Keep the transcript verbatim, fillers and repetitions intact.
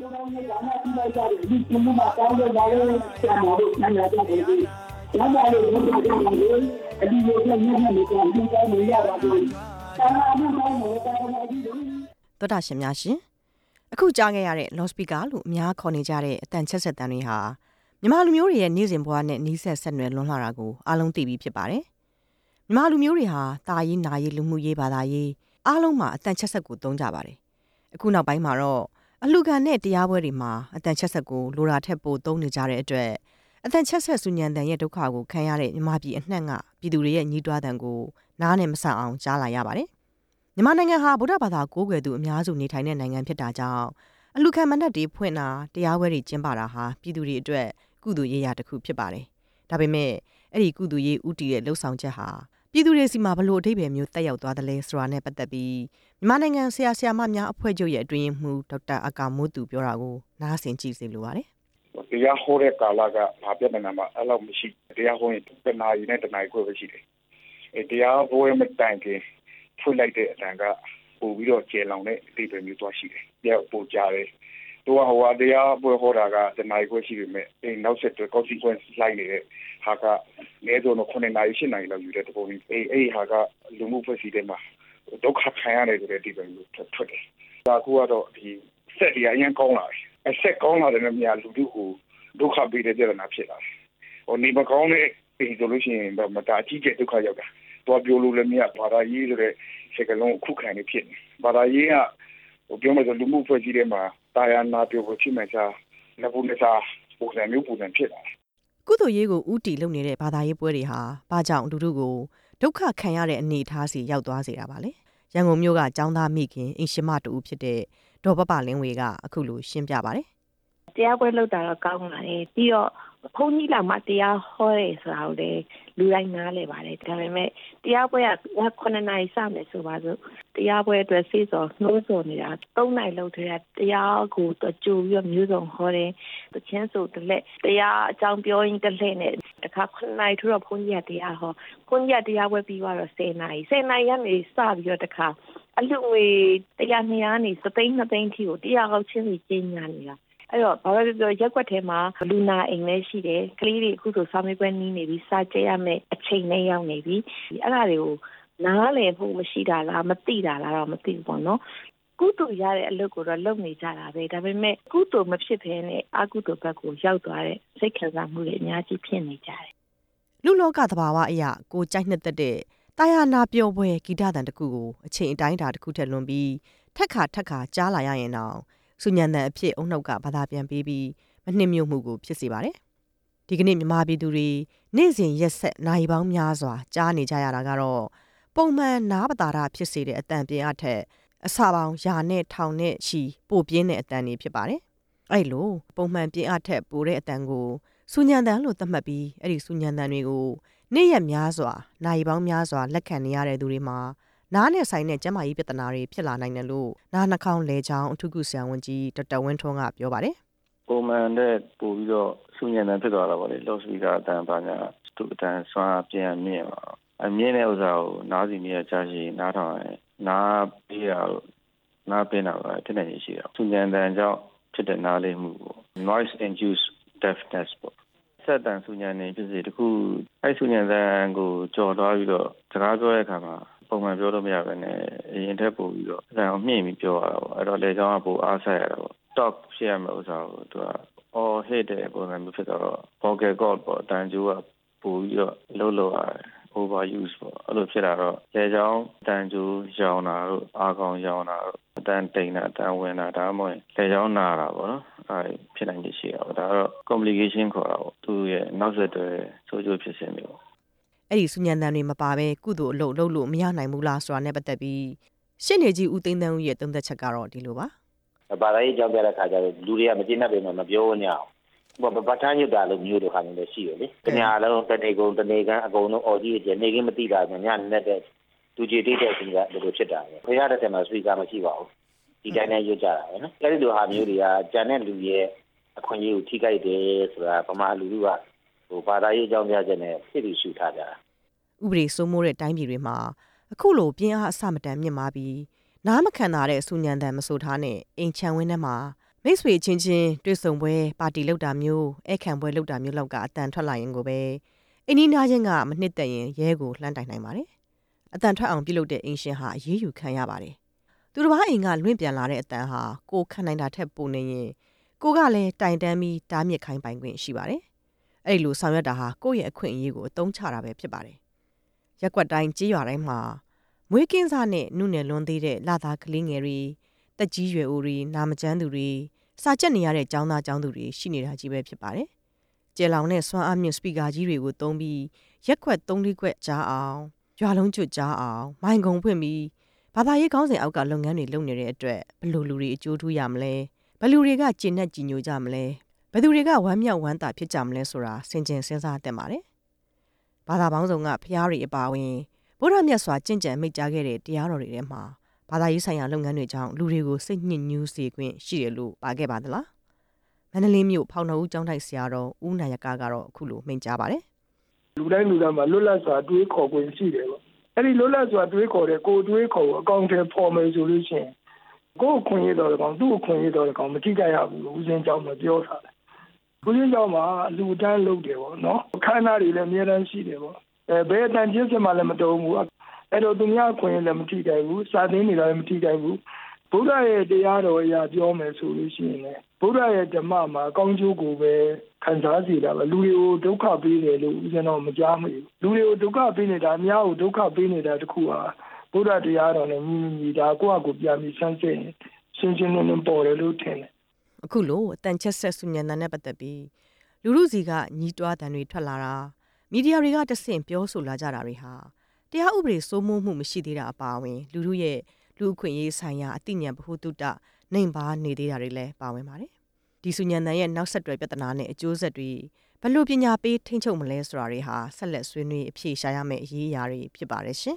သောတာရှင်များရှင်အခုကြားခဲ့ရတဲ့ loudspeaker လို့အများခေါ်နေကြတဲ့အတန်ချက်ဆက်တန်တွေဟာမြန်မာလူမျိုးတွေရဲ့နေ့စဉ်ဘဝနဲ့နှီးဆက်ဆက်နွယ်လွန်းလာတာကိုအားလုံးသိပြီးဖြစ်ပါတယ်။မြန်မာလူမျိုးတွေဟာတာရေးနာရေးလူမှုရေးဘာသာရေးအားလုံးမှာအတန်ချက်ဆက်ကိုသုံးကြပါတယ်။အခုနောက်ပိုင်းမှာတော့အလှခံနဲ့တရားပွဲတွေမှာအတန်ချက်ဆက်ကိုလိုရာထက်ပိုသုံးနေကြတဲ့အတွက်အတန်ချက်ဆက်ဆူညံတန်ရဲ့ဒုက္ခကိုခံရတဲ့မြန်မာပြည်အနှံ့ကပြည်သူတွေရဲ့ညီးတွားတန်ကိုနားနဲ့မဆန်အောင်ကြားလာရပါတယ်။မြန်မာနိုင်ငံဟာဗုဒ္ဓဘာသာကိုးကွယ်သူအများစုနေထိုင်တဲ့နိုင်ငံဖြစ်တာကြောင့်အလှခံမဏ္ဍပ်တွေဖွင့်တာတရားပွဲတွေကျင်းပတာဟာပြည်သူတွေအတွက်ကုသိုလ်ရေးရာတစ်ခုဖြစ်ပါတယ်။ဒါပေမဲ့အဲ့ဒီကုသိုလ်ရေးဥတီရဲ့လှုပ်ဆောင်ချက်ဟာပြည်သူတွေစီမှာဘလို့အဓိပ္ပာယ်မျိုးတက်ရောက်သွားတယ်လဲဆိုတာနဲ့ပတ်သက်ပြီးမြန်မာနိုင်ငံဆရာဆရာမများအဖွဲ့ချုပ်ရဲ့အတွင်းမှူးဒေါက်တာအကာမိုးသူပြောတာကိုနားဆင်ကြည့်စေလိုပါတယ်။တရားဟောတဲ့ကာလကဘာပြဿနာမှအဲ့လောက်မရှိတရားဟောရင်တနာရီနဲ့တနာရီခွဲပဲရှိတယ်။အဲတရားပွဲမတိုင်ခင်ဖွင့်လိုက်တဲ့အတန်ကပို့ပြီးတော့ကျေလောင်တဲ့အဓိပ္ပာယ်မျိုးသွားရှိတယ်။တရားပို့ကြတယ်။တော့ဟိုတရားပွဲဟောတာကတနာရီခွဲရှိပေမဲ့အဲနောက်ဆက်တွဲ consequence လိုက်နေတဲ့ဟာကလဲဆိုတော့ခုနှစ်နာရီရှစ်နာရီလောက်ယူတဲ့တပုံကြီးအဲအဲ့ဟာကလူမှုဖွဲ့စည်းတဲ့မှာဒုက္ခခံရတယ်ဆိုတဲ့အဓိပ္ပာယ်မျိုးထွက်တယ်။ဒါကူကတော့ဒီစက်ကြီးအရင်ကောင်းလာတယ်။အဆက်ကောင်းလာတဲ့များလူတို့ကိုဒုက္ခပေးတဲ့ပြဿနာဖြစ်လာတယ်။ဟိုနေမကောင်းတဲ့ဒီဆိုလို့ရှိရင်တော့မတာအကြီးကျယ်ဒုက္ခရောက်တာ။တော့ပြောလို့လည်းမရဘာသာရေးဆိုတဲ့စကလုံးခုခံနေဖြစ်နေ။ဘာသာရေးကဟိုပြောမှဆိုလူမှုဖွဲ့စည်းတဲ့မှာတာယာနာပြောဖို့ဖြစ်မှစားနဘူးနစားပုံစံမျိုးပုံစံဖြစ်လာတယ်။ကုသိုလ်ရေးကိုဥတီလုပ်နေတဲ့ဘာသာရေးပွဲတွေဟာဘာကြောင့်လူတို့ကိုဒုက္ခခံရတဲ့အနေအထားစီရောက်သွားစေတာပါလဲ။ရန်ကုန်မြို့ကကျောင်းသားမိခင်အင်ရှင်မတူဖြစ်တဲ့ဒေါ်ပပလင်းဝေကအခုလိုရှင်းပြပါတယ်။တရားပွဲလုပ်တာတော့ကောင်းပါတယ်။ပြီးတော့ဘုန်းကြီးလောက်မှတရားဟောတယ်ဆိုတာကိုလည်းလူတိုင်းနားလည်ပါတယ်ဒါပေမဲ့တရားပွဲကခုနှစ်နာရီစမယ်ဆိုပါစို့တရားပွဲအတွက်စေးစော်နှိုးဆော်နေတာသုံးနာရီလောက်တည်းကတရားကိုကြိုပြီးတော့မျိုးစုံဟောတယ်တခြင်းဆိုတလက်တရားအကြောင်းပြောရင်းတလက်နဲ့တခါခုနှစ်နာရီထတော့ဘုန်းကြီးကတရားဟောဘုန်းကြီးကတရားပွဲပြီးတော့ဆယ်နာရီဆယ်နာရီကနေစပြီးတော့တခါအလူငွေတရားနှစ်ရာနေသသိန်းနှစ်သိန်းထိကိုတရားဟောချင်းစီကျင်းညာနေတာအဲ့တော့ဘာလို့ပြောရက်ွက်ထဲမှာလူနာအိမ်လည်းရှိတယ်ကလေးတွေအခုဆိုစာမေးပွဲနီးနေပြီစာကျက်ရမယ်အချိန်နဲ့ရောက်နေပြီအဲ့ဒါတွေကိုနားလည်ဖို့မရှိတာလားမသိတာလားတော့မသိဘူးပေါ့နော်ကုသိုလ်ရတဲ့အလုပ်ကိုတော့လုပ်နေကြတာပဲဒါပေမဲ့ကုသိုလ်မဖြစ်ဘဲနဲ့အကုသိုလ်ဘက်ကိုရောက်သွားတဲ့စိတ်ခံစားမှုတွေအများကြီးဖြစ်နေကြတယ်လူလောကသဘာဝအရာကိုကြိုက်နှစ်သက်တဲ့တာယာနာပြောပွဲဂီတသံတစ်ခုကိုအချိန်အတိုင်းအတာတစ်ခုထက်လွန်ပြီးထက်ခါထက်ခါကြားလာရရင်တော့ဆူညံတန်အဖြစ်အုံနှုတ်ကဘာသာပြန်ပေးပြီးမနှိမ့်မြို့မှုကိုဖြစ်စေပါတယ်။ဒီကနေ့မြန်မာပြည်သူတွေနေ့စဉ်ရက်ဆက်နိုင်ပေါင်းများစွာကြားနေကြရတာကတော့ပုံမှန်နားပတာရဖြစ်စေတဲ့အတန်ပြင်းအထက်အစာပေါင်းရာနဲ့ထောင်နဲ့ချီပိုပြင်းတဲ့အတန်တွေဖြစ်ပါတယ်။အဲ့လိုပုံမှန်ပြင်းအထက်ပိုတဲ့အတန်ကိုဆူညံတန်လို့သတ်မှတ်ပြီးအဲ့ဒီဆူညံတန်တွေကိုနေ့ရက်များစွာနိုင်ပေါင်းများစွာလက်ခံနေရတဲ့သူတွေမှာနားနဲ့ဆိုင်တဲ့ကျန်းမာရေးပြဿနာတွေဖြစ်လာနိုင်တယ်လို့နားနှာခေါင်းလဲချောင်းအထူးကုဆရာဝန်ကြီးဒေါက်တာဝင်းထွန်းကပြောပါတယ်။ပုံမှန်တဲ့ပို့ပြီးတော့ဆူညံတန်ဖြစ်သွားတာပေါ့လေလော့စပီကာအတန်ပါညာသူ့အတန်ဆွမ်းပြန်မြင့်ပါအမြင့်တဲ့ဥစ္စာကိုနားစီနေရကြာရှိနားထောင်ရင်နားပေးတာနားပင်းတာပဲဖြစ်နေရှိတာဆူညံတန်ကြောင့်ဖြစ်တဲ့နားလေးမှုပေါ့ noise induced deafness ပေါ့ဆက်တန်ဆူညံနေဖြစ်စေတခုအဲ့ဆူညံတန်ကိုကြော်သွားပြီးတော့စကားပြောတဲ့အခါမှာပုံမှန်ပြောလို့မရဘဲနဲ့အရင်ထက်ပိုပြီးတော့အတန်ကိုမြင့်ပြီးပြောရတာပေါ့အဲ့တော့လေကြောင်းကပိုအားဆက်ရတာပေါ့ talk ဖြစ်ရမယ့်ဥစ္စာကိုသူက all hit တဲ့ပုံစံမျိုးဖြစ်တော့ vocal cord ပေါ့အတန်ကျိုးကပိုပြီးတော့လှုပ်လှုပ်ရတယ် overuse ပေါ့အဲ့လိုဖြစ်လာတော့လေကြောင်းအတန်ကျိုးရောင်တာတို့အားကောင်းရောင်တာတို့အတန်တိန်တာအတန်ဝင်တာဒါမှမဟုတ်လေကြောင်းနာတာပေါ့နော်အဲ့ဖြစ်နိုင်တဲ့ရှိတာပေါ့ဒါတော့ complication ခေါ်တာပေါ့သူရဲ့နောက်ဆက်တွဲဆိုးကျိုးဖြစ်စဉ်မျိုးအဲ့ဒီဆူညံတန်တွေမပါဘဲကုသိုလ်အလုပ်လုပ်လို့မရနိုင်ဘူးလားဆိုတာနဲ့ပတ်သက်ပြီးရှင်းနေကြီးဦးသိန်းတန်းဦးရဲ့သုံးသက်ချက်ကတော့ဒီလိုပါဘာသာရေးကြောင့်ပြတဲ့ခါကျတော့လူတွေကမကျေနပ်ပေမဲ့မပြောညအောင်ဘာဘာထမ်းရတာလို့မျိုးတွေခါနေလည်းရှိရလေတညာလုံးတနေကုန်တနေကန်အကုန်လုံးအော်ကြီးရဲ့နေကင်းမသိတာညနဲ့တဲ့သူကြည်တိတဲ့အချိန်ကဒီလိုဖြစ်တာပဲခရရတဲ့မှာစပီကာမရှိပါဘူးဒီတိုင်းနဲ့ရွတ်ကြတာပဲနော်အဲ့ဒီလိုဟာမျိုးတွေကကြံတဲ့လူရဲ့အခွင့်အရေးကိုထိခိုက်တယ်ဆိုတာဗမာလူလူကဟိုဘာသာရေးကြောင့်ပြချက်နဲ့ဖြစ်ပြီးရှုထားကြတာဥပဒေစိုးမိုးတဲ့တိုင်းပြည်တွေမှာအခုလိုပြင်းအားအဆမတန်မြင့်မာပြီးနားမခံတာတဲ့ဆူညံတန်မဆိုထားနဲ့အိမ်ချမ်းဝင်းထဲမှာမိတ်ဆွေချင်းချင်းတွေ့ဆုံပွဲပါတီလောက်တာမျိုးအဲ့ခံပွဲလောက်တာမျိုးလောက်ကအတန်ထွက်လာရင်ကိုပဲအင်းနီနာချင်းကမနှစ်သက်ရင်ရဲကိုလှမ်းတိုင်နိုင်ပါတယ်အတန်ထွက်အောင်ပြုလုပ်တဲ့အင်ရှင်ဟာအရေးယူခံရပါတယ်သူတစ်ပါးအိမ်ကလွင့်ပြန်လာတဲ့အတန်ဟာကိုခံနိုင်တာထက်ပိုနေရင်ကိုကလည်းတိုင်တန်းပြီးတားမြစ်ခိုင်းပိုင်ခွင့်ရှိပါတယ်အဲ့လိုဆောင်ရွက်တာဟာကိုယ့်ရဲ့အခွင့်အရေးကိုအသုံးချတာပဲဖြစ်ပါတယ်ရက်ကွက်တိုင်းကြေးရွာတိုင်းမှာမွေးကင်းစားနဲ့နုနယ်လွန်သေးတဲ့လာသားကလေးငယ်တွေတက်ကြီးရွယ်အိုတွေနာမကျန်းသူတွေစာချက်နေရတဲ့ကျောင်းသားကျောင်းသူတွေရှိနေတာကြီးပဲဖြစ်ပါတယ်ကျဲလောင်နဲ့စွမ်းအားမြင့်စပီကာကြီးတွေကိုသုံးပြီးရက်ခွက်သုံးလေးခွက်ကြားအောင်ရွာလုံးကျွတ်ကြားအောင်မိုင်ကုံဖွင့်ပြီးဘာသာရေးကောင်းစဉ်အောက်ကလုပ်ငန်းတွေလုပ်နေတဲ့အတွက်ဘယ်လိုလူတွေအကျိုးထူးရမလဲဘယ်လူတွေကကျင့်နဲ့ကြည်ညိုကြမလဲဘယ်သူတွေကဝမ်းမြောက်ဝမ်းသာဖြစ်ကြမလဲဆိုတာစင်ကြင်စဉ်းစားတတ်ပါတယ်ဘာသာပေါင်းစုံကဖျားတွေအပါဝင်ဗုဒ္ဓမြတ်စွာကျင့်ကြံမိတ်ကြားခဲ့တဲ့တရားတော်တွေထဲမှာဘာသာရေးဆိုင်ရာလုပ်ငန်းတွေကြောင့်လူတွေကိုစိတ်ညစ်ညူးစေခွင့်ရှိတယ်လို့ပါခဲ့ပါသလားမန္တလေးမြို့ဖောင်တော်ဦးကျောင်းတိုက်ဆရာတော်ဦးနာယကကတော့အခုလိုမိန့်ကြားပါတယ်လူတိုင်းလူတိုင်းမှာလွတ်လပ်စွာတွေးခေါ်ခွင့်ရှိတယ်ပေါ့အဲ့ဒီလွတ်လပ်စွာတွေးခေါ်တဲ့ကိုယ်တွေးခေါ်ကိုအကောင့်ထဲပေါ်မယ်ဆိုလို့ရှိရင်ကိုယ်ခွင့်ရတော်တဲ့ကောင်သူ့ခွင့်ရတော်တဲ့ကောင်မကြည့်ကြရဘူးဦးစင်းကျောင်းမှာပြောထားတယ်ဦးစင်းကျောင်းမှာလူတန်းလုပ်တယ်ပေါ့နော်ခန္ဓာတွေလည်းအများတန်းရှိတယ်ပေါ့အဲဘယ်အတန်ချင်းစမှလည်းမတုံးဘူးအဲ့တော့သူများခွင့်ရလည်းမထိကြဘူးစာသင်နေတာလည်းမထိကြဘူးဗုဒ္ဓရဲ့တရားတော်အရာပြောမယ်ဆိုလို့ရှိရင်လည်းဗုဒ္ဓရဲ့ဓမ္မမှာအကောင်းကျိုးကိုပဲခံစားစီတာပဲလူတွေကိုဒုက္ခပေးတယ်လို့ဦးဇင်းတော်မကြားမိဘူးလူတွေကိုဒုက္ခပေးနေတာအများကိုဒုက္ခပေးနေတာတခုဟာဗုဒ္ဓတရားတော်နဲ့ညီညီဒါကိုယ့်အကိုပြန်ပြီးဆန်းစစ်ရှင်းရှင်းလင်းလင်းပေါ်တယ်လို့ထင်တယ်အခုလို့အတန်ချက်ဆက်ဆုညံတဲ့ပတ်သက်ပြီးလူလူစီကညီးတွားတန်တွေထွက်လာတာမီဒီယာတွေကတဆင့်ပြောဆိုလာကြတာတွေဟာတရားဥပဒေစိုးမိုးမှုမရှိသေးတာအပါအဝင်လူလူရဲ့လူအခွင့်အရေးဆိုင်ရာအသိဉာဏ်ဗဟုသုတနှိမ်ပါနေသေးတာတွေလည်းပါဝင်ပါတယ်ဒီဆုညံတန်ရဲ့နောက်ဆက်တွဲပြဿနာနဲ့အကျိုးဆက်တွေဘယ်လိုပညာပေးထိန်းချုပ်မလဲဆိုတာတွေဟာဆက်လက်ဆွေးနွေးအဖြေရှာရမယ့်အရေးအရာတွေဖြစ်ပါတယ်ရှင်